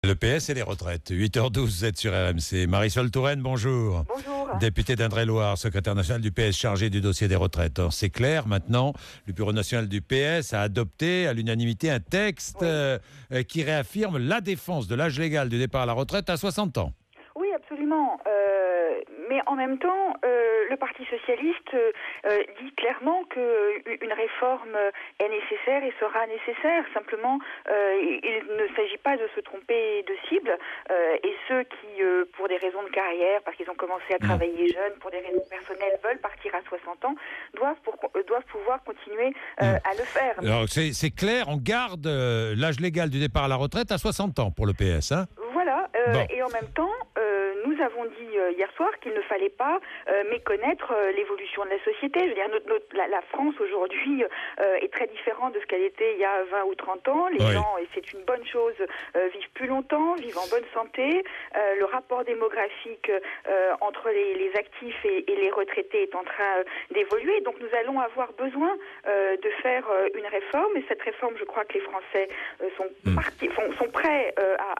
Le PS et les retraites. 8h12, vous êtes sur RMC. Marisol Touraine, bonjour. Bonjour. Députée d'Indre-et-Loire, secrétaire national du PS chargé du dossier des retraites. Alors, c'est clair, maintenant, le bureau national du PS a adopté à l'unanimité un texte qui réaffirme la défense de l'âge légal du départ à la retraite à 60 ans. Oui, absolument. Mais en même temps, le Parti socialiste dit clairement qu'une réforme est nécessaire et sera nécessaire. Simplement, il ne s'agit pas de se tromper de cible. Et ceux qui, pour des raisons de carrière, parce qu'ils ont commencé à travailler jeunes, pour des raisons personnelles, veulent partir à 60 ans, doivent pouvoir continuer à le faire. Alors, c'est clair, on garde l'âge légal du départ à la retraite à 60 ans pour le PS. Hein. Voilà. Et en même temps, nous avons dit hier soir qu'il ne fallait pas méconnaître l'évolution de la société. Je veux dire, la France aujourd'hui est très différente de ce qu'elle était il y a 20 ou 30 ans. Les gens, et c'est une bonne chose, vivent plus longtemps, vivent en bonne santé. Le rapport démographique entre les actifs et les retraités est en train d'évoluer. Donc nous allons avoir besoin de faire une réforme. Et cette réforme, je crois que les Français sont prêts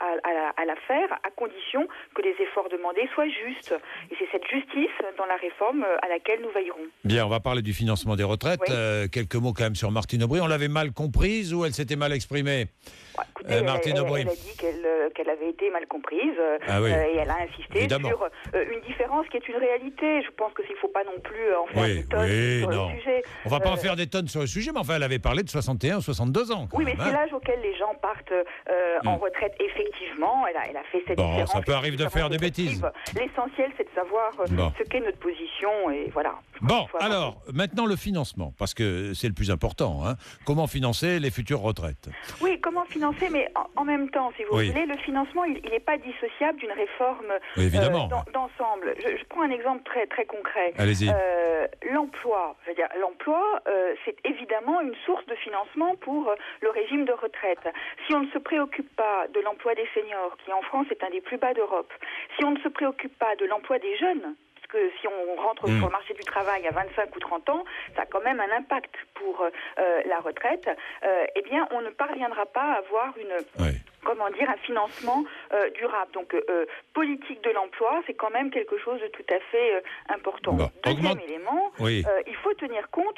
à la faire, à condition que les efforts demandés soient justes. Et c'est cette justice dans la réforme à laquelle nous veillerons. Bien, on va parler du financement des retraites. Oui. Quelques mots quand même sur Martine Aubry. On l'avait mal comprise ou elle s'était mal exprimée? Écoutez, Martine Aubry. Elle a dit qu'elle avait été mal comprise et elle a insisté Évidemment. sur une différence qui est une réalité. Je pense qu'il ne faut pas non plus en faire des tonnes sur le sujet. On ne va pas en faire des tonnes sur le sujet, mais enfin, elle avait parlé de 61 ou 62 ans. Oui, mais c'est l'âge auquel les gens partent en retraite. Effectivement, elle a fait cette différence. Ça peut arriver de faire des bêtises. L'essentiel, c'est de savoir ce qu'est notre position et voilà. Bon, alors, maintenant le financement, parce que c'est le plus important. Hein. Comment financer les futures retraites? Oui, comment financer, mais en même temps, si vous voulez, le financement, il n'est pas dissociable d'une réforme d'ensemble. Je prends un exemple très, très concret. Allez-y. L'emploi, c'est évidemment une source de financement pour le régime de retraite. Si on ne se préoccupe pas de l'emploi des seniors, qui en France est un des plus bas d'Europe, si on ne se préoccupe pas de l'emploi des jeunes, que si on rentre sur le marché du travail à 25 ou 30 ans, ça a quand même un impact pour la retraite, eh bien, on ne parviendra pas à avoir un financement durable. Donc, politique de l'emploi, c'est quand même quelque chose de tout à fait important. Deuxième élément, il faut tenir compte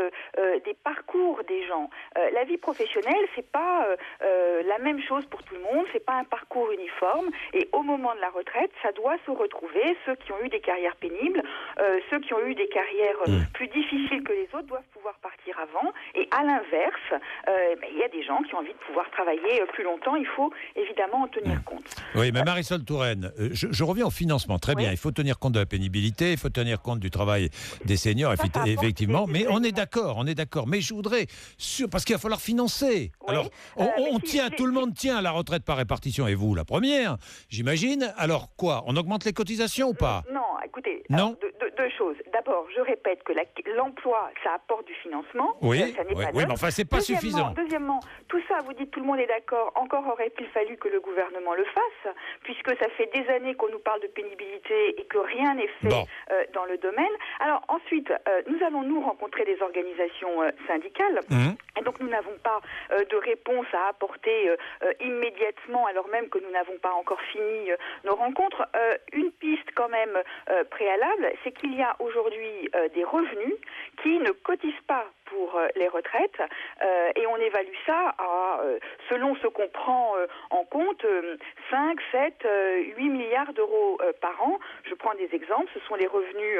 des parcours des gens. La vie professionnelle, c'est pas la même chose pour tout le monde, c'est pas un parcours uniforme, et au moment de la retraite, ça doit se retrouver. Ceux qui ont eu des carrières pénibles, ceux qui ont eu des carrières plus difficiles que les autres doivent pouvoir partir avant, et à l'inverse, il y a des gens qui ont envie de pouvoir travailler plus longtemps. Il faut évidemment en tenir compte. Oui, mais Marisol Touraine, je reviens au financement. Très bien, il faut tenir compte de la pénibilité, il faut tenir compte du travail des seniors, effectivement. Mais on est d'accord. Mais je voudrais, parce qu'il va falloir financer. Alors, tout le monde tient à la retraite par répartition, et vous, la première, j'imagine. Alors quoi, on augmente les cotisations ou pas? Non, écoutez, non. Deux choses. D'abord, je répète que l'emploi, ça apporte du financement. Ça n'est pas mais enfin, c'est pas suffisant. Deuxièmement, tout ça, vous dites tout le monde est d'accord. Encore aurait-il fallu que le gouvernement le fasse, puisque ça fait des années qu'on nous parle de pénibilité et que rien n'est fait dans le domaine. Alors ensuite, nous allons rencontrer des organisations syndicales. Et donc nous n'avons pas de réponse à apporter immédiatement, alors même que nous n'avons pas encore fini nos rencontres. Une piste quand même préalable, c'est qu'il y a aujourd'hui des revenus qui ne cotisent pas pour les retraites et on évalue ça à, selon ce qu'on prend en compte, 5, 7, 8 milliards d'euros par an. Je prends des exemples, ce sont les revenus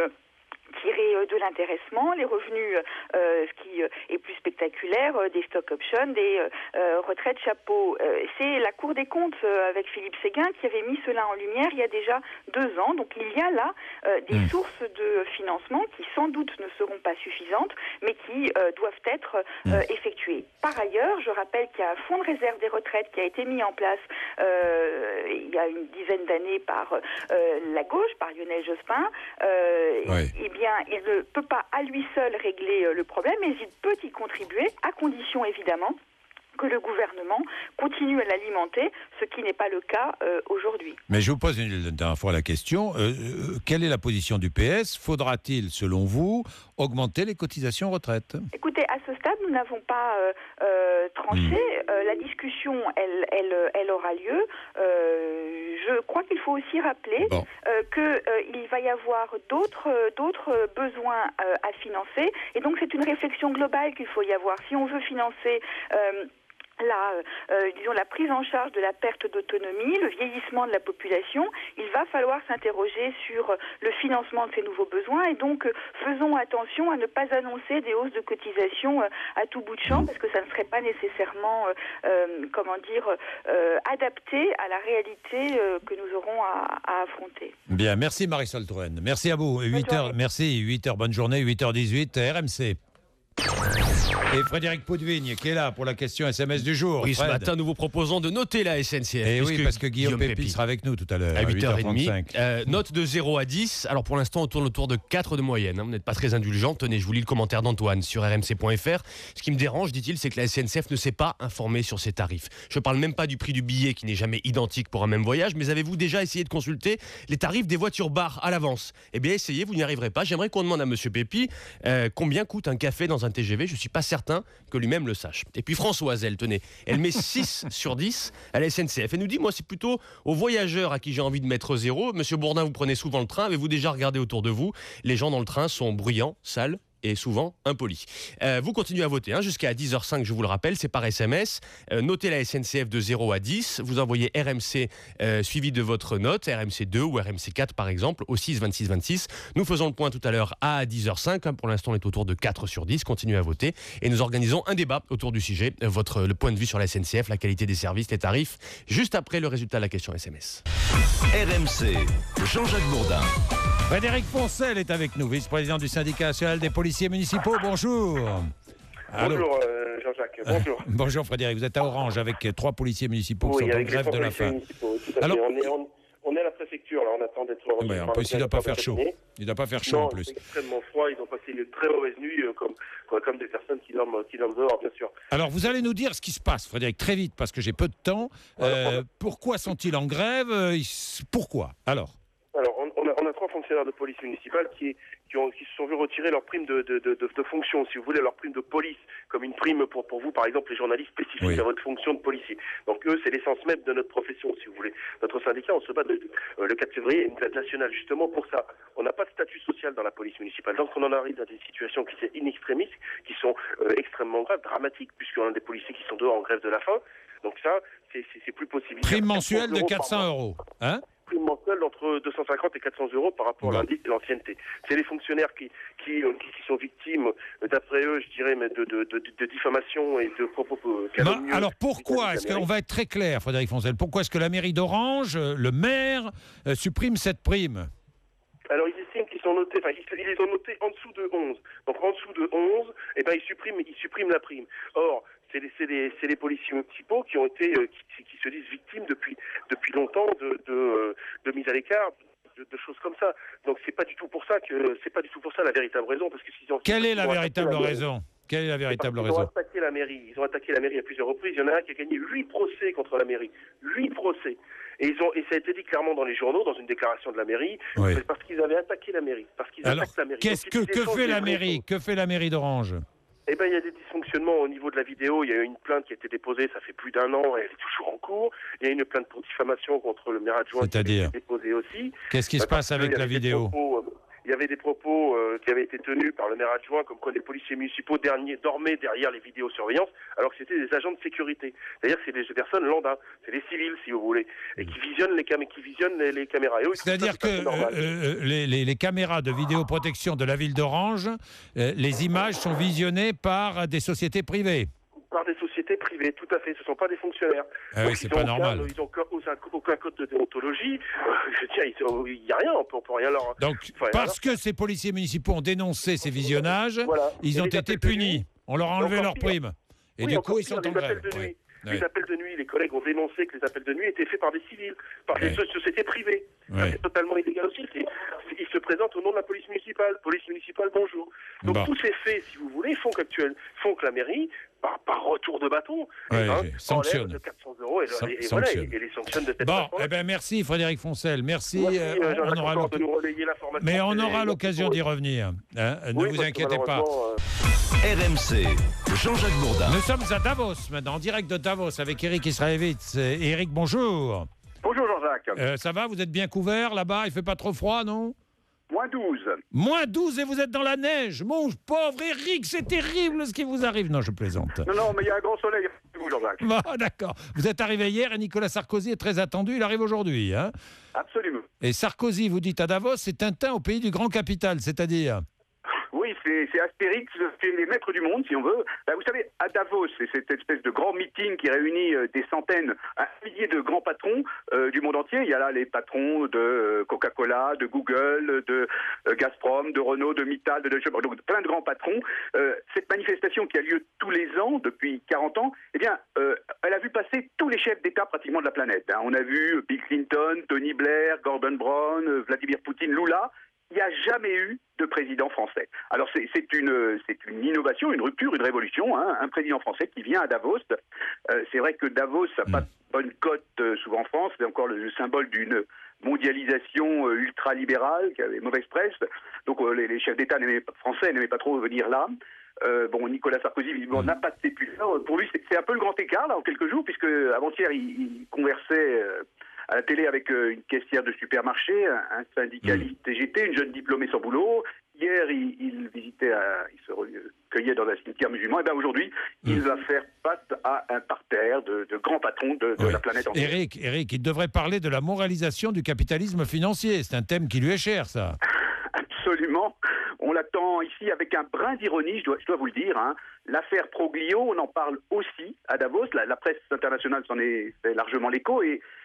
tirés de l'intéressement, les revenus, ce qui est plus spectaculaire, des stock options, des retraites chapeau. C'est la Cour des comptes avec Philippe Séguin qui avait mis cela en lumière il y a déjà 2 ans. Donc il y a là des sources de financement qui sans doute ne seront pas suffisantes, mais qui doivent être effectuées. Par ailleurs, je rappelle qu'il y a un fonds de réserve des retraites qui a été mis en place il y a une dizaine d'années par la gauche, par Lionel Jospin. Eh bien, il ne peut pas à lui seul régler le problème, mais il peut y contribuer, à condition évidemment que le gouvernement continue à l'alimenter, ce qui n'est pas le cas aujourd'hui. Mais je vous pose une dernière fois la question. Quelle est la position du PS ? Faudra-t-il, selon vous, augmenter les cotisations retraite ? Écoutez, à ce stade, nous n'avons pas tranché. La discussion, elle aura lieu. Je crois qu'il faut aussi rappeler qu'il va y avoir d'autres besoins à financer. Et donc, c'est une réflexion globale qu'il faut y avoir. Si on veut financer la prise en charge de la perte d'autonomie, le vieillissement de la population, il va falloir s'interroger sur le financement de ces nouveaux besoins et donc faisons attention à ne pas annoncer des hausses de cotisation à tout bout de champ parce que ça ne serait pas nécessairement adapté à la réalité que nous aurons à affronter. Bien, merci Marisol Touraine. Merci à vous. 8h, merci, 8h, bonne journée, 8h18, RMC. Et Frédéric Poudevigne qui est là pour la question SMS du jour. Oui, ce matin, nous vous proposons de noter la SNCF. Et oui, parce que Guillaume Pépi sera avec nous tout à l'heure. À 8h30. Note de 0 à 10. Alors pour l'instant, on tourne autour de 4 de moyenne. Vous n'êtes pas très indulgent. Tenez, je vous lis le commentaire d'Antoine sur rmc.fr. Ce qui me dérange, dit-il, c'est que la SNCF ne s'est pas informée sur ses tarifs. Je ne parle même pas du prix du billet qui n'est jamais identique pour un même voyage, mais avez-vous déjà essayé de consulter les tarifs des voitures bar à l'avance ? Eh bien, essayez, vous n'y arriverez pas. J'aimerais qu'on demande à Monsieur Pépi combien coûte un café dans un TGV. Je ne suis pas certain que lui-même le sache. Et puis Françoise, elle met 6 sur 10 à la SNCF. Elle nous dit, moi, c'est plutôt aux voyageurs à qui j'ai envie de mettre 0. Monsieur Bourdin, vous prenez souvent le train. Avez-vous déjà regardé autour de vous ? Les gens dans le train sont bruyants, sales et souvent impolis. Vous continuez à voter jusqu'à 10h05, je vous le rappelle, c'est par SMS. Notez la SNCF de 0 à 10. Vous envoyez RMC suivi de votre note, RMC 2 ou RMC 4 par exemple, au 6 26 26. Nous faisons le point tout à l'heure à 10h05. Pour l'instant, on est autour de 4 sur 10. Continuez à voter. Et nous organisons un débat autour du sujet, le point de vue sur la SNCF, la qualité des services, les tarifs, juste après le résultat de la question SMS. RMC, Jean-Jacques Bourdin. Frédéric Poncel est avec nous, vice-président du syndicat national des policiers municipaux. Bonjour. Bonjour Jean-Jacques, bonjour. Bonjour Frédéric, vous êtes à Orange avec 3 policiers municipaux qui sont en grève de la faim. Alors, on est à la préfecture, là, on attend d'être reçu. En plus, il ne doit pas faire chaud. Il ne doit pas faire chaud en plus. C'est extrêmement froid, ils ont passé une très mauvaise nuit, comme des personnes qui dorment dehors, bien sûr. Alors, vous allez nous dire ce qui se passe, Frédéric, très vite, parce que j'ai peu de temps. Pourquoi sont-ils en grève ? Pourquoi ? Alors, on a 3 fonctionnaires de police municipale qui se sont vus retirer leur prime de fonction, si vous voulez, leur prime de police, comme une prime pour vous, par exemple, les journalistes spécifiques à votre fonction de policier. Donc eux, c'est l'essence même de notre profession, si vous voulez. Notre syndicat, on se bat le 4 février, une date nationale, justement pour ça. On n'a pas de statut social dans la police municipale. Donc on en arrive à des situations qui sont in extremis, qui sont extrêmement graves, dramatiques, puisqu'on a des policiers qui sont dehors en grève de la faim. Donc ça, c'est plus possible. Prime mensuelle de 400 euros. Prime mensuelle entre 250 et 400 euros par rapport à l'indice de l'ancienneté. C'est les fonctionnaires qui sont victimes, d'après eux, je dirais, mais de diffamation et de propos calomnieux. Alors pourquoi est-ce qu'on va être très clair, Frédéric Foncel, pourquoi est-ce que la mairie d'Orange, le maire, supprime cette prime ? Alors ils estiment qu'ils sont notés, ils les ont notés en dessous de 11. Donc en dessous de 11, ils suppriment la prime. Or, c'est les policiers municipaux qui ont été, qui se disent victimes depuis longtemps de mise à l'écart, de choses comme ça. Donc c'est pas du tout pour ça la véritable raison, parce que Quelle est la véritable raison ? Quelle est la véritable raison ? Ils ont attaqué la mairie à plusieurs reprises. Il y en a un qui a gagné 8 procès contre la mairie. 8 procès. Et ça a été dit clairement dans les journaux, dans une déclaration de la mairie, c'est parce qu'ils avaient attaqué la mairie. Alors, que fait la mairie ? Que fait la mairie d'Orange ? Eh bien, il y a des dysfonctionnements au niveau de la vidéo. Il y a eu une plainte qui a été déposée, ça fait plus d'1 an, et elle est toujours en cours. Il y a une plainte pour diffamation contre le maire adjoint qui a été déposée aussi. Qu'est-ce qui se passe avec la vidéo ? Il y avait des propos qui avaient été tenus par le maire adjoint, comme quoi les policiers municipaux dormaient derrière les vidéosurveillances, alors que c'était des agents de sécurité. C'est-à-dire que c'est des personnes lambda, c'est des civils, si vous voulez, et qui visionnent les caméras. C'est-à-dire que les caméras de vidéoprotection de la ville d'Orange, les images sont visionnées par des sociétés privées. Par des sociétés privées, tout à fait. Ce ne sont pas des fonctionnaires. Oui, c'est pas normal. Ils n'ont aucun code de déontologie. Je veux dire, il n'y a rien, on peut rien leur... Donc, parce que ces policiers municipaux ont dénoncé ces visionnages, ils ont été punis. On leur a enlevé leur prime. Et du coup, ils sont en grève. Les appels de nuit, les collègues ont dénoncé que les appels de nuit étaient faits par des civils, par des sociétés privées. C'est totalement illégal aussi. Ils se présente au nom de la police municipale. Police municipale, bonjour. Donc tous ces faits, si vous voulez, font que la mairie, par retour de bâton, sanctionne de 400 € et les sanctionne de cette façon. Merci Frédéric Foncel, merci. On aura de nous relayer l'information. Mais on aura l'occasion d'y revenir. Ne vous inquiétez pas. RMC, Jean-Jacques Bourdin. Nous sommes à Davos maintenant, en direct de Davos avec Eric Israélevitz. Eric, bonjour. Bonjour Jean-Jacques. Ça va, vous êtes bien couvert là-bas? Il fait pas trop froid, non? -12. -12 et vous êtes dans la neige. Mon pauvre Eric, c'est terrible ce qui vous arrive. Non, je plaisante. Non, mais il y a un grand soleil, Jean-Jacques. D'accord. Vous êtes arrivé hier et Nicolas Sarkozy est très attendu. Il arrive aujourd'hui. Hein? Absolument. Et Sarkozy, vous dites à Davos, c'est Tintin au pays du grand capital, c'est-à-dire? Oui, c'est Astérix, c'est les maîtres du monde, si on veut. Vous savez, à Davos, c'est cette espèce de grand meeting qui réunit des centaines, un millier de grands patrons du monde entier. Il y a là les patrons de Coca-Cola, de Google, de Gazprom, de Renault, de Mittal, donc plein de grands patrons. Cette manifestation qui a lieu tous les ans, depuis 40 ans, eh bien, elle a vu passer tous les chefs d'État pratiquement de la planète. On a vu Bill Clinton, Tony Blair, Gordon Brown, Vladimir Poutine, Lula. Il n'y a jamais eu de président français. Alors c'est une innovation, une rupture, une révolution, un président français qui vient à Davos. C'est vrai que Davos n'a pas de bonne cote souvent en France, c'est encore le symbole d'une mondialisation ultra-libérale qui avait mauvaise presse. Donc les chefs d'État français n'aimaient pas trop venir là. Nicolas Sarkozy, visiblement, n'a pas de sépulture. Pour lui, c'est un peu le grand écart, là, en quelques jours, puisque avant-hier, il conversait à la télé avec une caissière de supermarché, un syndicaliste TGT, une jeune diplômée sans boulot. Hier, il se recueillait dans un cimetière musulman. Et bien aujourd'hui, il va faire face à un parterre de grands patrons de la planète entière. Eric, il devrait parler de la moralisation du capitalisme financier. C'est un thème qui lui est cher, ça. Absolument. On l'attend ici avec un brin d'ironie, je dois vous le dire. L'affaire Proglio, on en parle aussi à Davos. La presse internationale s'en est fait largement l'écho.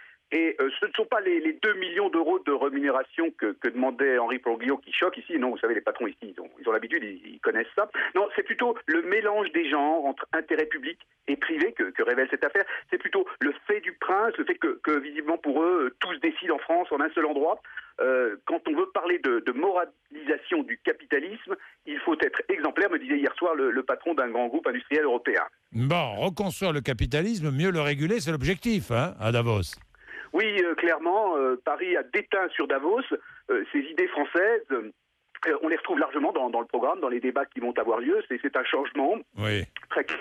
Et ce ne sont pas les 2 millions d'euros de rémunération que demandait Henri Proglio qui choquent ici. Non, vous savez, les patrons ici, ils ont l'habitude, ils connaissent ça. Non, c'est plutôt le mélange des genres entre intérêt public et privé que révèle cette affaire. C'est plutôt le fait du prince, le fait que visiblement pour eux, tous décident en France en un seul endroit. Quand on veut parler de moralisation du capitalisme, il faut être exemplaire, me disait hier soir le patron d'un grand groupe industriel européen. Bon, reconstruire le capitalisme, mieux le réguler, c'est l'objectif, à Davos. Oui, clairement, Paris a déteint sur Davos ces idées françaises. On les retrouve largement dans le programme, dans les débats qui vont avoir lieu. C'est un changement très clair.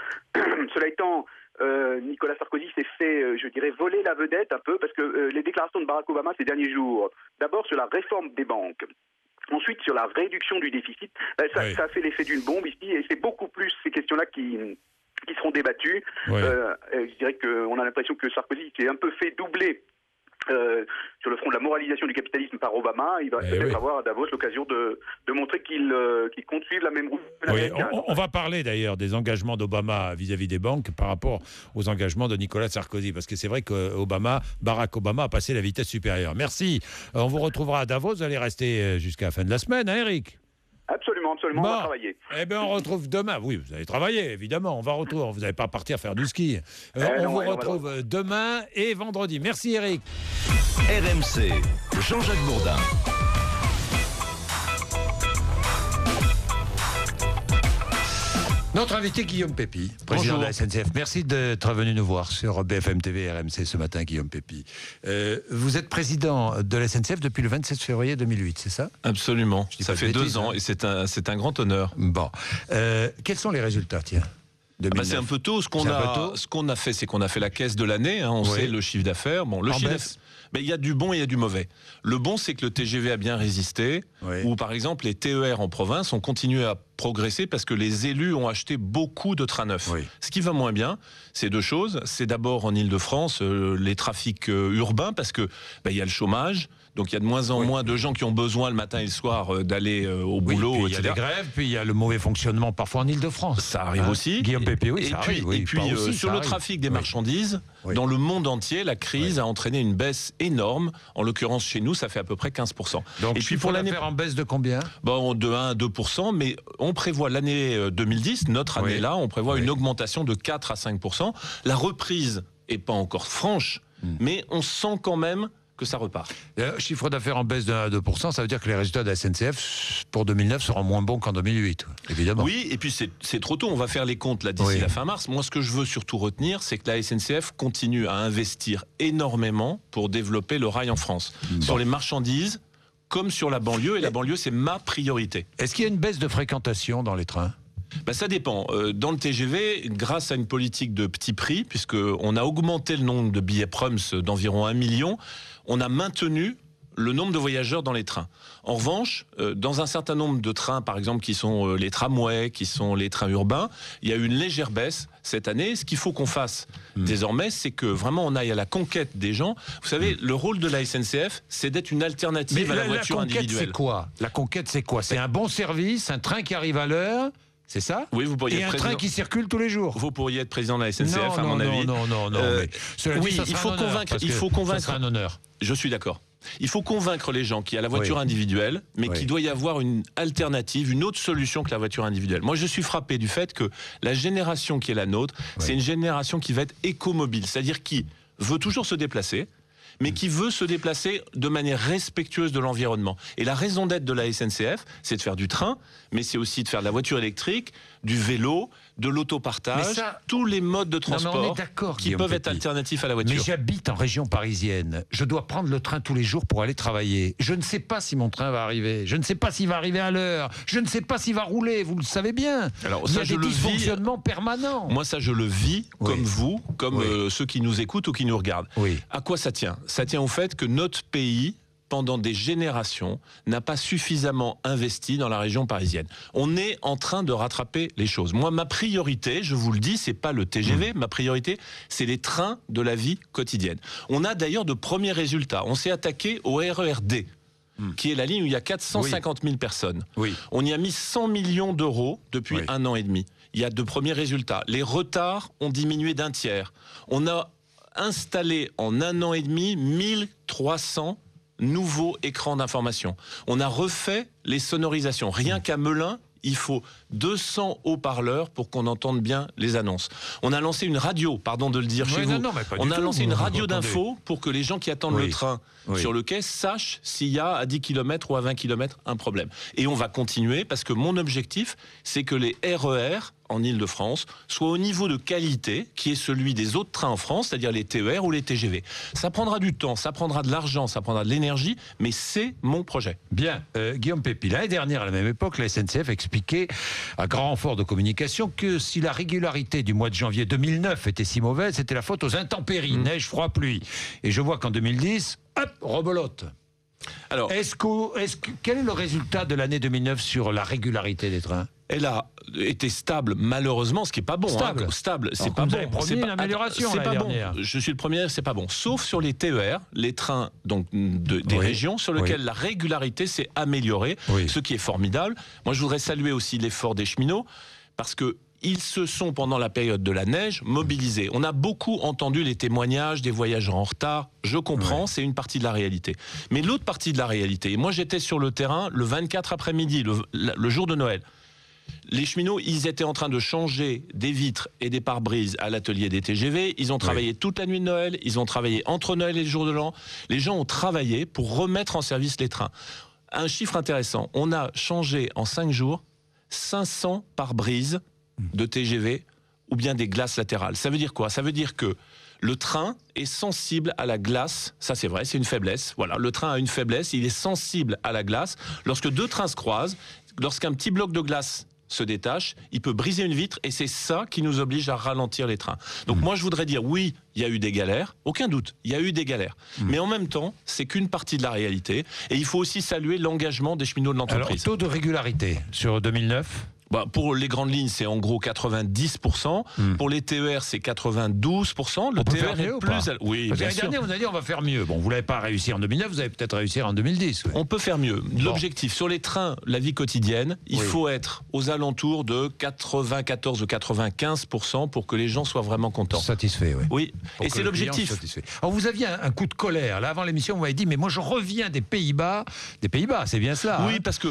Cela étant, Nicolas Sarkozy s'est fait, je dirais, voler la vedette un peu, parce que les déclarations de Barack Obama ces derniers jours, d'abord sur la réforme des banques, ensuite sur la réduction du déficit, ça a fait l'effet d'une bombe ici, et c'est beaucoup plus ces questions-là qui seront débattues. Je dirais qu'on a l'impression que Sarkozy s'est un peu fait doubler sur le front de la moralisation du capitalisme par Obama. Il va peut-être avoir à Davos l'occasion de montrer qu'il compte suivre la même route. On va parler d'ailleurs des engagements d'Obama vis-à-vis des banques par rapport aux engagements de Nicolas Sarkozy, parce que c'est vrai que Barack Obama a passé la vitesse supérieure. Merci. On vous retrouvera à Davos. Vous allez rester jusqu'à la fin de la semaine, Eric? Absolument, on va travailler. Eh bien, on retrouve demain. Oui, vous allez travailler, évidemment. On va retrouver. Vous n'allez pas partir faire du ski. On vous retrouve demain et vendredi. Merci, Eric. RMC, Jean-Jacques Bourdin. Notre invité, Guillaume Pépi, président de la SNCF. Merci d'être venu nous voir sur BFM TV et RMC ce matin, Guillaume Pépi. Vous êtes président de la SNCF depuis le 27 février 2008, c'est ça? Absolument. Ça fait 2 ans et c'est un grand honneur. Bon. Quels sont les résultats, tiens? C'est un peu tôt. Ce qu'on a fait, c'est qu'on a fait la caisse de l'année. On sait le chiffre d'affaires. Bon, le chiffre d'affaires. Mais il y a du bon et il y a du mauvais. Le bon, c'est que le TGV a bien résisté, ou par exemple les TER en province ont continué à progresser parce que les élus ont acheté beaucoup de trains neufs. Ce qui va moins bien, c'est 2 choses. C'est d'abord en Ile-de-France, les trafics urbains, parce que il y a le chômage. Donc il y a de moins en moins de gens qui ont besoin le matin et le soir d'aller au boulot, etc. Il y a des grèves, puis il y a le mauvais fonctionnement parfois en Ile-de-France. Ça arrive aussi. Guillaume Pépi, et puis sur le trafic des marchandises, dans le monde entier, la crise a entraîné une baisse énorme. En l'occurrence, chez nous, ça fait à peu près 15%. Donc et puis pour l'année en baisse de combien? De 1 à 2%, mais on prévoit l'année 2010, notre année-là, on prévoit une augmentation de 4 à 5%. La reprise est pas encore franche, mais on sent quand même que ça repart. Chiffre d'affaires en baisse de 1 à 2%, ça veut dire que les résultats de la SNCF pour 2009 seront moins bons qu'en 2008, évidemment. Oui, et puis c'est trop tôt, on va faire les comptes là d'ici la fin mars. Moi, ce que je veux surtout retenir, c'est que la SNCF continue à investir énormément pour développer le rail en France. Sur les marchandises, comme sur la banlieue, et la banlieue, c'est ma priorité. Est-ce qu'il y a une baisse de fréquentation dans les trains ? Ça dépend. Dans le TGV, grâce à une politique de petit prix, puisqu'on a augmenté le nombre de billets Prums d'environ 1 million, on a maintenu le nombre de voyageurs dans les trains. En revanche, dans un certain nombre de trains, par exemple, qui sont les tramways, qui sont les trains urbains, il y a eu une légère baisse cette année. Ce qu'il faut qu'on fasse désormais, c'est que vraiment on aille à la conquête des gens. Vous savez, le rôle de la SNCF, c'est d'être une alternative à la voiture individuelle. C'est quoi ? La conquête, c'est quoi ? C'est un bon service, un train qui arrive à l'heure. C'est ça ? Oui, vous pourriez être président. Un train qui circule tous les jours. Vous pourriez être président de la SNCF, à mon avis. Non. Oui, il faut convaincre. Ça sera un honneur. Je suis d'accord. Il faut convaincre les gens qu'il y a la voiture individuelle, mais qu'il doit y avoir une alternative, une autre solution que la voiture individuelle. Moi, je suis frappé du fait que la génération qui est la nôtre, c'est une génération qui va être écomobile, c'est-à-dire qui veut toujours se déplacer, mais qui veut se déplacer de manière respectueuse de l'environnement. Et la raison d'être de la SNCF, c'est de faire du train, mais c'est aussi de faire de la voiture électrique, du vélo, de l'autopartage, tous les modes de transport qui peuvent être alternatifs à la voiture. Mais j'habite en région parisienne. Je dois prendre le train tous les jours pour aller travailler. Je ne sais pas si mon train va arriver. Je ne sais pas s'il va arriver à l'heure. Je ne sais pas s'il va rouler. Vous le savez bien. Alors, il y a des dysfonctionnements permanents. Moi, ça, je le vis comme vous, comme ceux qui nous écoutent ou qui nous regardent. À quoi ça tient ? Ça tient au fait que notre pays, pendant des générations, n'a pas suffisamment investi dans la région parisienne. On est en train de rattraper les choses. Moi, ma priorité, je vous le dis, c'est pas le TGV, ma priorité, c'est les trains de la vie quotidienne. On a d'ailleurs de premiers résultats. On s'est attaqué au RER-D, qui est la ligne où il y a 450 000 personnes. On y a mis 100 millions d'euros depuis 1 an et demi. Il y a de premiers résultats. Les retards ont diminué d'un tiers. On a installé en 1 an et demi 1300 nouveaux écrans d'information. On a refait les sonorisations. Rien qu'à Melun, il faut 200 haut-parleurs pour qu'on entende bien les annonces. On a lancé une radio, pardon de le dire chez vous. On a lancé une radio d'info pour que les gens qui attendent le train sur le quai sachent s'il y a à 10 km ou à 20 km un problème. Et on va continuer parce que mon objectif, c'est que les RER en Ile-de-France soient au niveau de qualité qui est celui des autres trains en France, c'est-à-dire les TER ou les TGV. Ça prendra du temps, ça prendra de l'argent, ça prendra de l'énergie, mais c'est mon projet. Bien. Guillaume Pépy, l'année dernière, à la même époque, la SNCF expliquait à grand renfort de communication que si la régularité du mois de janvier 2009 était si mauvaise, c'était la faute aux intempéries, neige, froid, pluie. Et je vois qu'en 2010, hop, rebelote. Alors, quel est le résultat de l'année 2009 sur la régularité des trains ? Elle a été stable, malheureusement, ce qui n'est pas bon. Stable, c'est pas bon. Vous avez promis une amélioration l'année dernière. Je suis le premier, c'est pas bon. Sauf sur les TER, les trains donc des régions, sur lesquels la régularité s'est améliorée, ce qui est formidable. Moi, je voudrais saluer aussi l'effort des cheminots, parce que ils se sont, pendant la période de la neige, mobilisés. On a beaucoup entendu les témoignages des voyageurs en retard. Je comprends, c'est une partie de la réalité. Mais l'autre partie de la réalité, et moi j'étais sur le terrain le 24 après-midi, le jour de Noël. Les cheminots, ils étaient en train de changer des vitres et des pare-brises à l'atelier des TGV. Ils ont travaillé toute la nuit de Noël. Ils ont travaillé entre Noël et le jour de l'an. Les gens ont travaillé pour remettre en service les trains. Un chiffre intéressant, on a changé en 5 jours 500 pare-brises de TGV ou bien des glaces latérales. Ça veut dire quoi ? Ça veut dire que le train est sensible à la glace. Ça, c'est vrai, c'est une faiblesse. Voilà, le train a une faiblesse. Il est sensible à la glace. Lorsque 2 trains se croisent, lorsqu'un petit bloc de glace se détache, il peut briser une vitre et c'est ça qui nous oblige à ralentir les trains. Donc moi, je voudrais dire, oui, il y a eu des galères, aucun doute, il y a eu des galères. Mais en même temps, c'est qu'une partie de la réalité et il faut aussi saluer l'engagement des cheminots de l'entreprise. Alors, taux de régularité sur 2009 ? Pour les grandes lignes, c'est en gros 90%. Pour les TER, c'est 92%. Le TER est plus... Oui, parce que l'année dernière, on a dit on va faire mieux. Bon, vous l'avez pas réussi en 2009, vous allez peut-être réussir en 2010. On peut faire mieux. L'objectif, sur les trains, la vie quotidienne, il faut être aux alentours de 94 ou 95% pour que les gens soient vraiment contents. Satisfaits, oui. Oui, et c'est l'objectif. Alors, vous aviez un coup de colère. Là, avant l'émission, vous m'avez dit, mais moi, je reviens des Pays-Bas. Des Pays-Bas, c'est bien cela. Oui, parce que...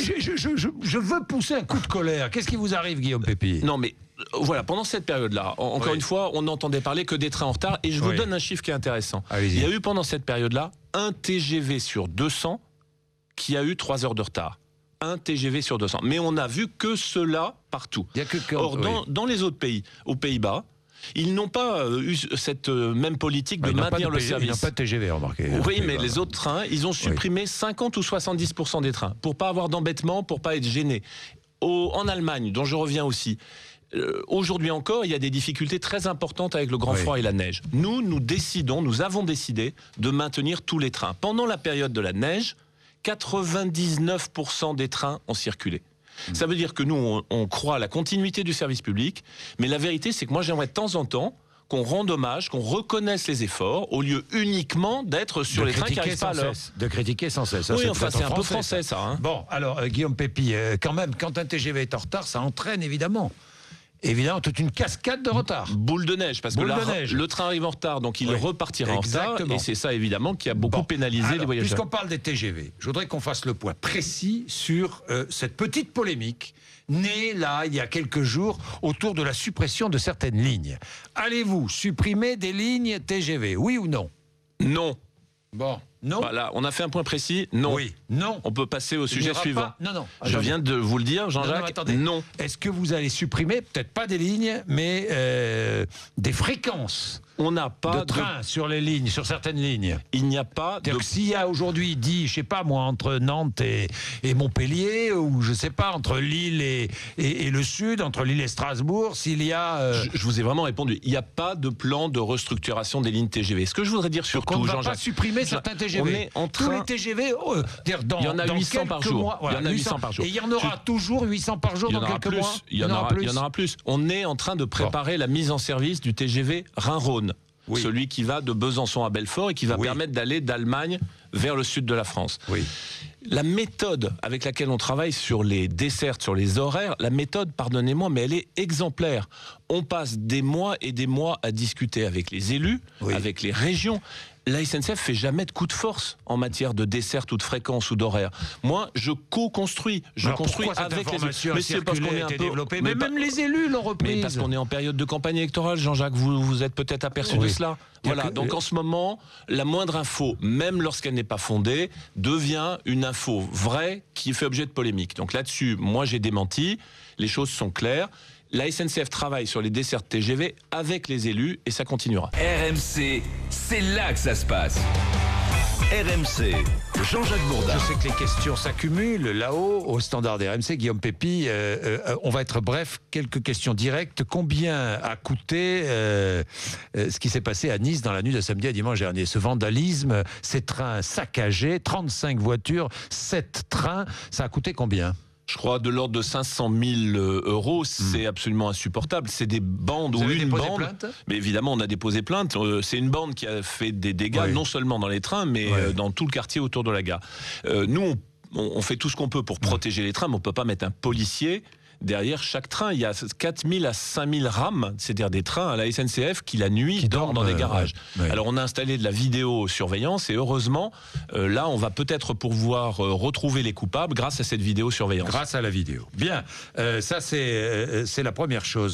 Je veux pousser un coup de colère. Qu'est-ce qui vous arrive, Guillaume Pépy ? Non, mais voilà, pendant cette période-là, encore une fois, on n'entendait parler que des trains en retard. Et je vous donne un chiffre qui est intéressant. Allez-y. Il y a eu pendant cette période-là un TGV sur 200 qui a eu 3 heures de retard. Un TGV sur 200. Mais on n'a vu que cela partout. Or, dans les autres pays, aux Pays-Bas, ils n'ont pas eu cette même politique de maintenir le service. Ils n'ont pas de TGV, remarquez. Oui, mais les autres trains, ils ont supprimé 50 ou 70% des trains pour pas avoir d'embêtement, pour pas être gênés. En Allemagne, dont je reviens aussi, aujourd'hui encore, il y a des difficultés très importantes avec le grand froid et la neige. Nous avons décidé de maintenir tous les trains. Pendant la période de la neige, 99% des trains ont circulé. Ça veut dire que nous, on croit à la continuité du service public, mais la vérité, c'est que moi, j'aimerais de temps en temps qu'on rende hommage, qu'on reconnaisse les efforts, au lieu uniquement d'être sur les trains qui n'arrivent pas à l'heure. De critiquer sans cesse. Ça, oui, enfin, c'est un peu français, ça. Hein. Bon, alors, Guillaume Pépi, quand même, quand un TGV est en retard, ça entraîne évidemment toute une cascade de retard. Boule de neige, parce que le train arrive en retard, donc il repartira en retard, et c'est ça évidemment qui a beaucoup pénalisé les voyageurs. Puisqu'on parle des TGV, je voudrais qu'on fasse le point précis sur cette petite polémique née là, il y a quelques jours, autour de la suppression de certaines lignes. Allez-vous supprimer des lignes TGV, oui ou non? Non. Bon. Non. Voilà, on a fait un point précis. Non. Oui. Non. On peut passer au sujet suivant. Non. Je viens de vous le dire, Jean-Jacques. Non. Est-ce que vous allez supprimer, peut-être pas des lignes, mais des fréquences? On n'a pas de train sur les lignes, sur certaines lignes. Il n'y a pas de... S'il y a aujourd'hui, je sais pas moi, entre Nantes et Montpellier, ou je sais pas, entre Lille et le Sud, entre Lille et Strasbourg, s'il y a... Je vous ai vraiment répondu. Il n'y a pas de plan de restructuration des lignes TGV. Ce que je voudrais dire surtout, Jean-Jacques... On ne va pas supprimer certains TGV. On est en train... Tous les TGV, il y en a 800 par jour. Mois, il y en a 800 par jour. Et il y en aura toujours 800 par jour dans quelques mois. Il y en aura plus. On est en train de préparer la mise en service du TGV Rhin-Rhône. Oui. Celui qui va de Besançon à Belfort et qui va permettre d'aller d'Allemagne vers le sud de la France. Oui. La méthode avec laquelle on travaille sur les dessertes, sur les horaires, la méthode, pardonnez-moi, mais elle est exemplaire. On passe des mois et des mois à discuter avec les élus, avec les régions. La SNCF fait jamais de coup de force en matière de desserte ou de fréquence ou d'horaire. Moi, je co-construis. Je construis avec les élus. Mais c'est parce qu'on est un peu développé. Mais même les élus l'ont reprise. Mais parce qu'on est en période de campagne électorale, Jean-Jacques, vous êtes peut-être aperçu de cela. Voilà. Donc en ce moment, la moindre info, même lorsqu'elle n'est pas fondée, devient une info vraie qui fait objet de polémique. Donc là-dessus, moi j'ai démenti. Les choses sont claires. La SNCF travaille sur les dessertes TGV avec les élus et ça continuera. RMC, c'est là que ça se passe. RMC, Jean-Jacques Bourdin. Je sais que les questions s'accumulent là-haut au standard des RMC. Guillaume Pépi, on va être bref, quelques questions directes. Combien a coûté ce qui s'est passé à Nice dans la nuit de samedi à dimanche dernier? Ce vandalisme, ces trains saccagés, 35 voitures, 7 trains, ça a coûté combien? Je crois de l'ordre de 500 000 euros, c'est absolument insupportable. C'est des bandes ou une bande. Plainte, mais évidemment, on a déposé plainte. C'est une bande qui a fait des dégâts, non seulement dans les trains, mais dans tout le quartier autour de la gare. Nous, on fait tout ce qu'on peut pour protéger les trains, mais on ne peut pas mettre un policier derrière chaque train. Il y a 4 000 à 5 000 rames, c'est-à-dire des trains à la SNCF qui la nuit dorment dans des garages. Alors on a installé de la vidéosurveillance et heureusement, là on va peut-être pouvoir retrouver les coupables grâce à cette vidéosurveillance. Grâce à la vidéo. Bien, ça c'est la première chose.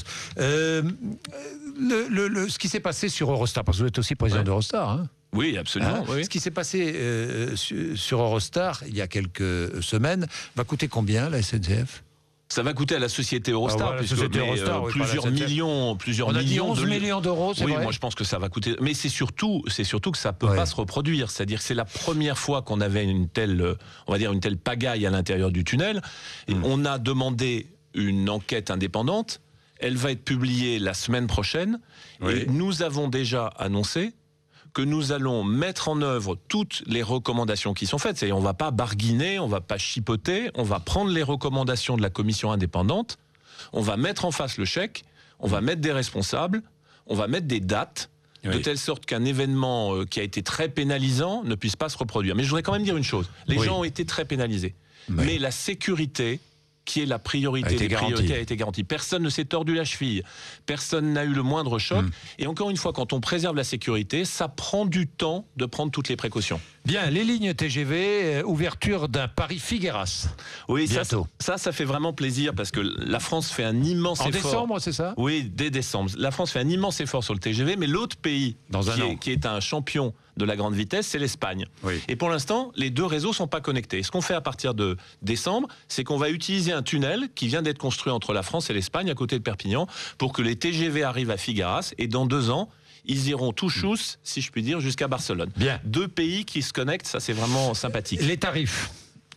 Ce qui s'est passé sur Eurostar, parce que vous êtes aussi président d'Eurostar, hein? Oui, absolument. Oui. Ce qui s'est passé sur Eurostar il y a quelques semaines va coûter combien la SNCF? Ça va coûter à la société Eurostar, plusieurs millions, on a dit 11 millions d'euros, c'est vrai. Oui, moi je pense que ça va coûter. Mais c'est surtout que ça peut pas se reproduire. C'est-à-dire que c'est la première fois qu'on avait une telle pagaille à l'intérieur du tunnel. Et on a demandé une enquête indépendante. Elle va être publiée la semaine prochaine. Et nous avons déjà annoncé que nous allons mettre en œuvre toutes les recommandations qui sont faites. C'est-à-dire, on ne va pas barguiner, on ne va pas chipoter, on va prendre les recommandations de la commission indépendante, on va mettre en face le chèque, on va mettre des responsables, on va mettre des dates, de telle sorte qu'un événement qui a été très pénalisant ne puisse pas se reproduire. Mais je voudrais quand même dire une chose. Les gens ont été très pénalisés. Mais la sécurité, qui est la priorité des priorités, a été garantie. Personne ne s'est tordu la cheville. Personne n'a eu le moindre choc. Et encore une fois, quand on préserve la sécurité, ça prend du temps de prendre toutes les précautions. Bien, les lignes TGV, ouverture d'un Paris-Figueras. Oui, bientôt. Ça fait vraiment plaisir parce que la France fait un immense effort. En décembre, c'est ça? Oui, dès décembre. La France fait un immense effort sur le TGV, mais l'autre pays qui est un champion de la grande vitesse, c'est l'Espagne. Oui. Et pour l'instant, les deux réseaux sont pas connectés. Ce qu'on fait à partir de décembre, c'est qu'on va utiliser un tunnel qui vient d'être construit entre la France et l'Espagne, à côté de Perpignan, pour que les TGV arrivent à Figueras, et dans 2 ans, ils iront tout chousse, si je puis dire, jusqu'à Barcelone. Bien. 2 pays qui se connectent, ça c'est vraiment sympathique. Les tarifs.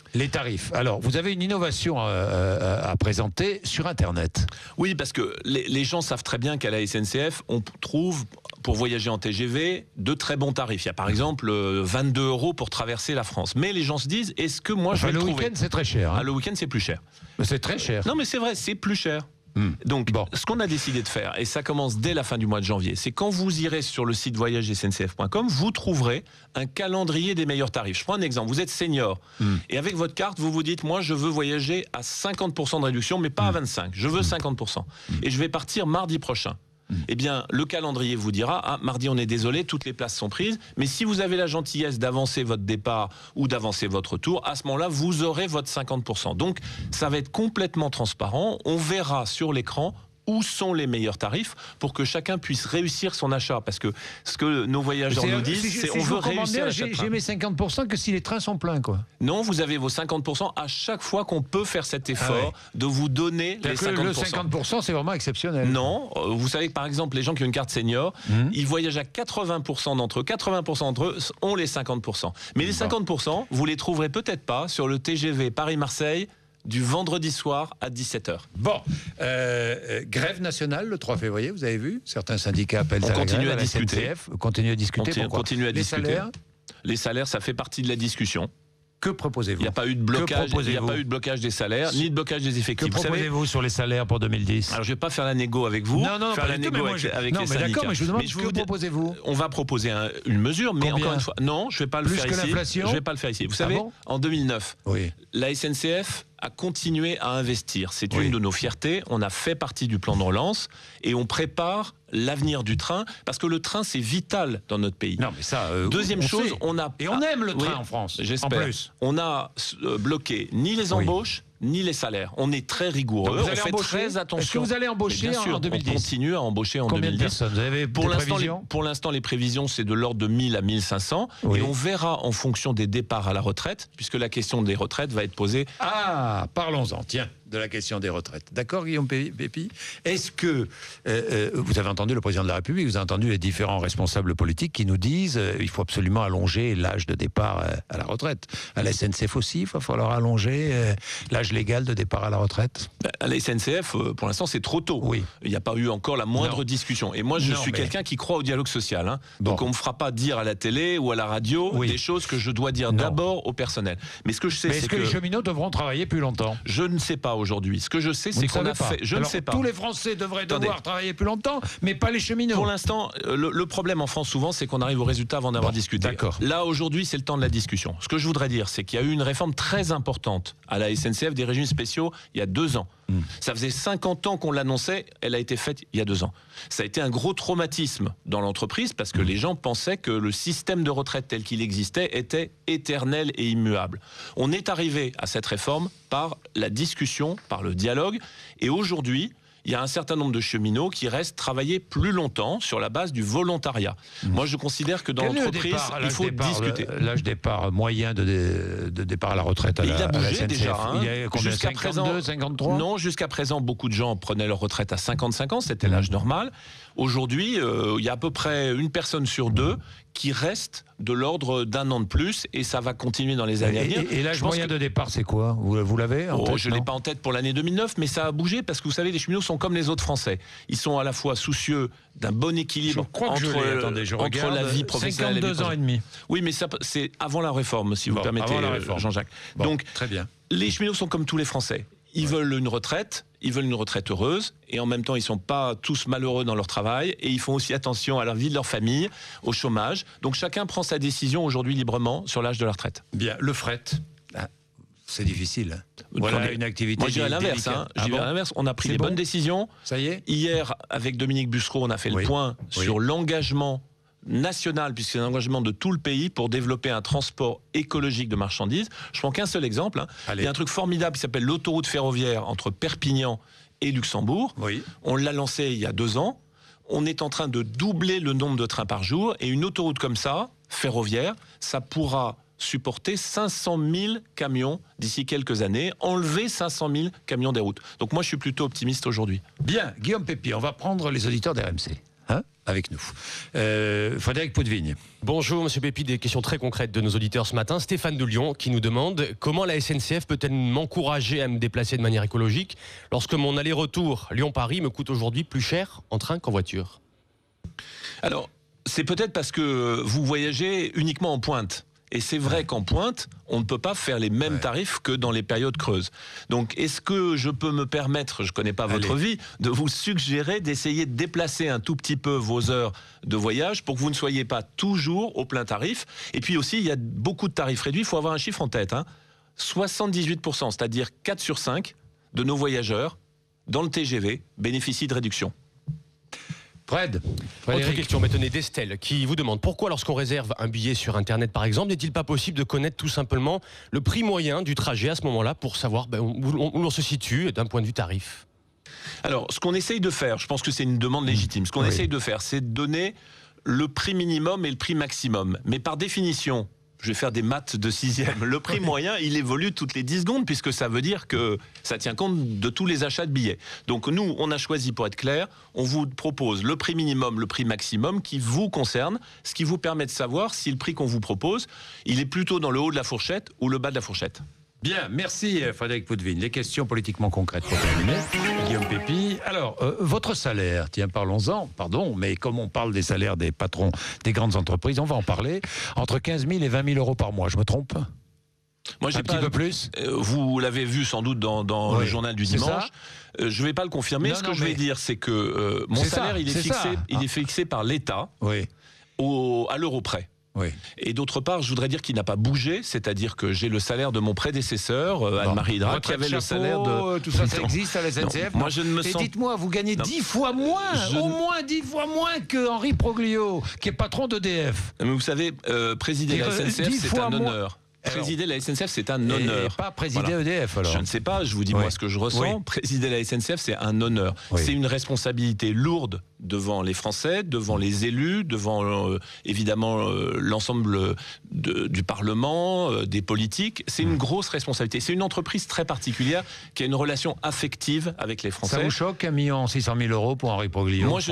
Alors, vous avez une innovation à présenter sur Internet. Oui, parce que les gens savent très bien qu'à la SNCF, on trouve, pour voyager en TGV, de très bons tarifs. Il y a par exemple 22 € pour traverser la France. Mais les gens se disent, est-ce que moi je vais le trouver ? Le week-end, c'est très cher. Ah, le week-end, c'est plus cher. Mais c'est très cher. Non, mais c'est vrai, c'est plus cher. Donc, ce qu'on a décidé de faire, et ça commence dès la fin du mois de janvier, c'est quand vous irez sur le site voyagesncf.com, vous trouverez un calendrier des meilleurs tarifs. Je prends un exemple, vous êtes senior, et avec votre carte, vous vous dites, moi je veux voyager à 50% de réduction, mais pas à 25%, je veux 50%. Et je vais partir mardi prochain. Eh bien, le calendrier vous dira, mardi on est désolé, toutes les places sont prises, mais si vous avez la gentillesse d'avancer votre départ ou d'avancer votre retour, à ce moment-là, vous aurez votre 50%. Donc, ça va être complètement transparent, on verra sur l'écran où sont les meilleurs tarifs pour que chacun puisse réussir son achat. Parce que ce que nos voyageurs nous disent, c'est on veut réussir l'achat de train. J'ai mes 50% que si les trains sont pleins, quoi. Non, vous avez vos 50% à chaque fois qu'on peut faire cet effort de vous donner les 50%. Le 50%, c'est vraiment exceptionnel. Non, vous savez que par exemple, les gens qui ont une carte senior, ils voyagent à 80% d'entre eux. 80% d'entre eux ont les 50%. Mais les 50%, vous les trouverez peut-être pas sur le TGV Paris-Marseille du vendredi soir à 17h. Bon, grève nationale le 3 février, vous avez vu ? Certains syndicats appellent à la grève, à la SNCF. Continue à discuter. Continue à discuter. Salaires ? Les salaires, ça fait partie de la discussion. Que proposez-vous ? Il n'y a pas eu de blocage, des salaires, ni de blocage des effectifs. Que proposez-vous sur les salaires pour 2010 ? Alors, je ne vais pas faire la négo avec vous. Non, faire la négo avec les syndicats. D'accord, mais je vous demande, que proposez-vous ? On va proposer une mesure, mais encore une fois, non, je ne vais pas le faire ici. Plus que l'inflation ? Je ne vais pas le faire ici. Vous savez, en 2009, la SNCF a continué à investir. C'est une de nos fiertés. On a fait partie du plan de relance et on prépare l'avenir du train parce que le train, c'est vital dans notre pays. Non, mais ça, deuxième chose, on a... Et on aime le train en France, j'espère. En plus. On a bloqué ni les embauches, ni les salaires. On est très rigoureux, on fait très attention. Est-ce que vous allez embaucher en 2010 ? On continue à embaucher en 2010. Combien de personnes vous avez pour l'instant, les prévisions, c'est de l'ordre de 1000 à 1500. Et on verra en fonction des départs à la retraite, puisque la question des retraites va être posée... Ah, parlons-en, tiens, de la question des retraites. D'accord, Guillaume Pépi ? Est-ce que vous avez entendu le président de la République, vous avez entendu les différents responsables politiques qui nous disent il faut absolument allonger l'âge de départ à la retraite. À la SNCF aussi, il va falloir allonger l'âge légal de départ à la retraite. À la SNCF, pour l'instant, c'est trop tôt. Il n'y a pas eu encore la moindre discussion. Et moi, je suis quelqu'un qui croit au dialogue social. Donc, on ne me fera pas dire à la télé ou à la radio des choses que je dois dire d'abord au personnel. Mais ce que je sais, c'est que les cheminots devront travailler plus longtemps ? Je ne sais pas aujourd'hui. Ce que je sais, c'est qu'on a fait... Je ne sais pas. Tous les Français devraient devoir travailler plus longtemps, mais pas les cheminots. Pour l'instant, le problème en France, souvent, c'est qu'on arrive au résultat avant d'avoir discuté. Là, aujourd'hui, c'est le temps de la discussion. Ce que je voudrais dire, c'est qu'il y a eu une réforme très importante à la SNCF des régimes spéciaux il y a 2 ans. Ça faisait 50 ans qu'on l'annonçait, elle a été faite il y a 2 ans. Ça a été un gros traumatisme dans l'entreprise parce que les gens pensaient que le système de retraite tel qu'il existait était éternel et immuable. On est arrivé à cette réforme par la discussion, par le dialogue, et aujourd'hui, il y a un certain nombre de cheminots qui restent travailler plus longtemps sur la base du volontariat. Moi, je considère que dans l'entreprise, il faut discuter. L'âge départ moyen de départ à la retraite il a bougé déjà. Il y a combien, jusqu'à 52, présent, 53 ? Non, jusqu'à présent, beaucoup de gens prenaient leur retraite à 55 ans, c'était l'âge normal. Aujourd'hui, il y a à peu près 1 personne sur 2 qui reste de l'ordre d'1 an de plus, et ça va continuer dans les années à venir. Et l'âge moyen de départ, c'est quoi ? Vous l'avez en tête ? Je ne l'ai pas en tête pour l'année 2009, mais ça a bougé parce que vous savez, les cheminots sont comme les autres Français. Ils sont à la fois soucieux d'un bon équilibre entre la vie professionnelle et la vie 52 ans et demi. Oui, mais ça, c'est avant la réforme, si vous permettez, Jean-Jacques. Donc, très bien. Les cheminots sont comme tous les Français. Ils veulent une retraite heureuse, et en même temps, ils ne sont pas tous malheureux dans leur travail, et ils font aussi attention à leur vie de leur famille, au chômage. Donc chacun prend sa décision aujourd'hui librement sur l'âge de la retraite. Bien, le fret, c'est difficile. Voilà une activité. Moi, je dirais l'inverse. On a pris les bonnes décisions. Ça y est. Hier, avec Dominique Bussereau, on a fait le point sur l'engagement national, puisque c'est un engagement de tout le pays pour développer un transport écologique de marchandises. Je prends qu'un seul exemple. Il y a un truc formidable qui s'appelle l'autoroute ferroviaire entre Perpignan et Luxembourg. On l'a lancé il y a 2 ans. On est en train de doubler le nombre de trains par jour, et une autoroute comme ça, ferroviaire, ça pourra supporter 500 000 camions d'ici quelques années, enlever 500 000 camions des routes. Donc moi, je suis plutôt optimiste aujourd'hui. Bien, Guillaume Pépi, on va prendre les auditeurs d'RMC. Avec nous. Frédéric Poutvigne. Bonjour Monsieur Pépi, des questions très concrètes de nos auditeurs ce matin. Stéphane de Lyon qui nous demande comment la SNCF peut-elle m'encourager à me déplacer de manière écologique lorsque mon aller-retour Lyon-Paris me coûte aujourd'hui plus cher en train qu'en voiture. Alors, c'est peut-être parce que vous voyagez uniquement en pointe. Et c'est vrai qu'en pointe, on ne peut pas faire les mêmes tarifs que dans les périodes creuses. Donc, est-ce que je peux me permettre, je ne connais pas votre vie, de vous suggérer d'essayer de déplacer un tout petit peu vos heures de voyage pour que vous ne soyez pas toujours au plein tarif. Et puis aussi, il y a beaucoup de tarifs réduits. Il faut avoir un chiffre en tête. 78%, c'est-à-dire 4 sur 5 de nos voyageurs dans le TGV bénéficient de réduction. Fred. Autre question maintenant d'Estelle qui vous demande pourquoi lorsqu'on réserve un billet sur Internet par exemple, n'est-il pas possible de connaître tout simplement le prix moyen du trajet à ce moment-là pour savoir où l'on se situe d'un point de vue tarif? Alors, ce qu'on essaye de faire, je pense que c'est une demande légitime, ce qu'on essaye de faire, c'est de donner le prix minimum et le prix maximum. Mais par définition, je vais faire des maths de 6e. Le prix moyen, il évolue toutes les 10 secondes, puisque ça veut dire que ça tient compte de tous les achats de billets. Donc nous, on a choisi, pour être clair, on vous propose le prix minimum, le prix maximum qui vous concerne, ce qui vous permet de savoir si le prix qu'on vous propose, il est plutôt dans le haut de la fourchette ou le bas de la fourchette. Bien, merci Frédéric Poutvigne. Les questions politiquement concrètes pour terminer. Guillaume Pépi. Alors, votre salaire, tiens, parlons-en, pardon, mais comme on parle des salaires des patrons des grandes entreprises, on va en parler. Entre 15 000 et 20 000 euros par mois, je me trompe ? Moi, j'ai un petit peu plus. Vous l'avez vu sans doute dans le journal du dimanche. Je ne vais pas le confirmer. Ce que je vais dire, c'est que mon salaire, il est fixé par l'État à l'euro près. Oui. Et d'autre part, je voudrais dire qu'il n'a pas bougé, c'est-à-dire que j'ai le salaire de mon prédécesseur, Anne-Marie Hydra, qui avait le salaire de... Tout ça, ça existe à la SNCF. Moi, je ne me Et sens... dites-moi, vous gagnez 10 fois moins, au moins 10 fois moins que Henri Proglio, qui est patron d'EDF. Mais vous savez, présider la SNCF, c'est un honneur. Présider la SNCF, c'est un honneur. Et pas présider EDF, alors. Je ne sais pas, je vous dis moi ce que je ressens. Présider la SNCF, c'est un honneur. C'est une responsabilité lourde devant les Français, devant les élus, devant évidemment l'ensemble du Parlement, des politiques. C'est une grosse responsabilité. C'est une entreprise très particulière qui a une relation affective avec les Français. Ça vous choque 1 600 000 euros pour Henri Proglio? Moi,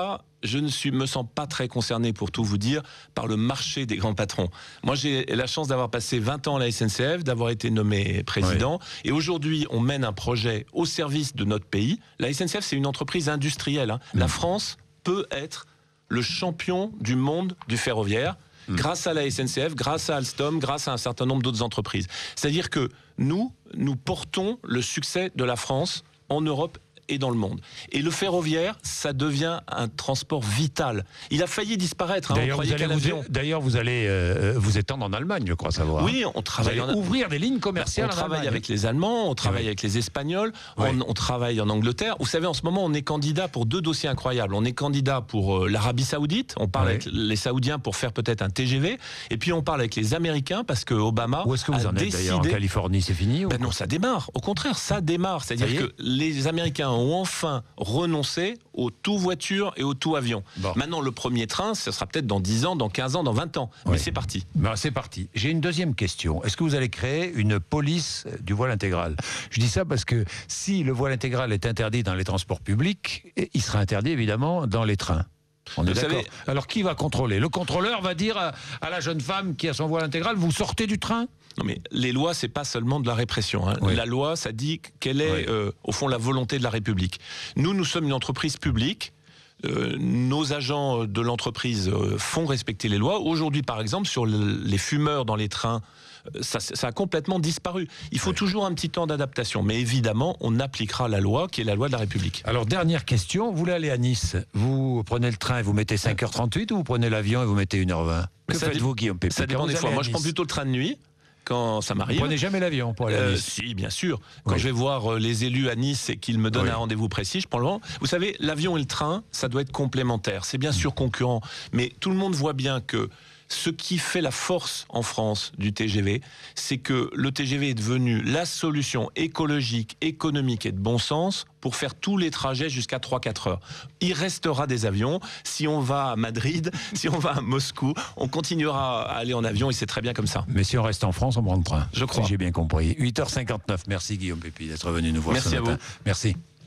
je ne me sens pas très concerné, pour tout vous dire, par le marché des grands patrons. Moi, j'ai la chance d'avoir passé 20 ans à la SNCF, d'avoir été nommé président. Et aujourd'hui, on mène un projet au service de notre pays. La SNCF, c'est une entreprise industrielle. La France peut être le champion du monde du ferroviaire grâce à la SNCF, grâce à Alstom, grâce à un certain nombre d'autres entreprises. C'est-à-dire que nous portons le succès de la France en Europe et dans le monde. Et le ferroviaire, ça devient un transport vital. Il a failli disparaître. D'ailleurs, vous allez vous étendre en Allemagne, je crois savoir. Oui, on travaille. Ouvrir des lignes commerciales. On travaille avec les Allemands, on travaille avec les Espagnols, on travaille en Angleterre. Vous savez, en ce moment, on est candidat pour 2 dossiers incroyables. On est candidat pour l'Arabie Saoudite. On parle avec les Saoudiens pour faire peut-être un TGV. Et puis on parle avec les Américains parce que Obama. Où est-ce que vous en êtes d'ailleurs en Californie? C'est fini ou non, ça démarre. Au contraire, ça démarre. C'est-à-dire que les Américains ont enfin renoncé au tout voiture et au tout avion. Maintenant, le premier train, ce sera peut-être dans 10 ans, dans 15 ans, dans 20 ans. Mais c'est parti. C'est parti. J'ai une deuxième question. Est-ce que vous allez créer une police du voile intégral? Je dis ça parce que si le voile intégral est interdit dans les transports publics, il sera interdit évidemment dans les trains. On est d'accord. Alors qui va contrôler? Le contrôleur va dire à la jeune femme qui a son voile intégral, vous sortez du train? Non mais les lois, c'est pas seulement de la répression. La loi, ça dit quelle est au fond la volonté de la République. Nous sommes une entreprise publique. Nos agents de l'entreprise font respecter les lois. Aujourd'hui, par exemple, sur les fumeurs dans les trains, ça a complètement disparu. Il faut toujours un petit temps d'adaptation. Mais évidemment, on appliquera la loi qui est la loi de la République. Alors, dernière question. Vous voulez aller à Nice. Vous prenez le train et vous mettez 5h38 ou vous prenez l'avion et vous mettez 1h20? Que faites-vous, Guillaume Pépi? Ça dépend des fois. Moi, je prends plutôt le train de nuit. Quand ça m'arrive. Vous prenez jamais l'avion pour aller à Nice? Si, bien sûr. Quand je vais voir les élus à Nice et qu'ils me donnent un rendez-vous précis, je prends le vent. Vous savez, l'avion et le train, ça doit être complémentaire. C'est bien sûr concurrent, mais tout le monde voit bien que ce qui fait la force en France du TGV, c'est que le TGV est devenu la solution écologique, économique et de bon sens pour faire tous les trajets jusqu'à 3-4 heures. Il restera des avions. Si on va à Madrid, si on va à Moscou, on continuera à aller en avion et c'est très bien comme ça. Mais si on reste en France, on prend le train. Je crois. Si j'ai bien compris. 8h59. Merci Guillaume Pépi d'être venu nous voir ce matin. Merci à vous. Merci.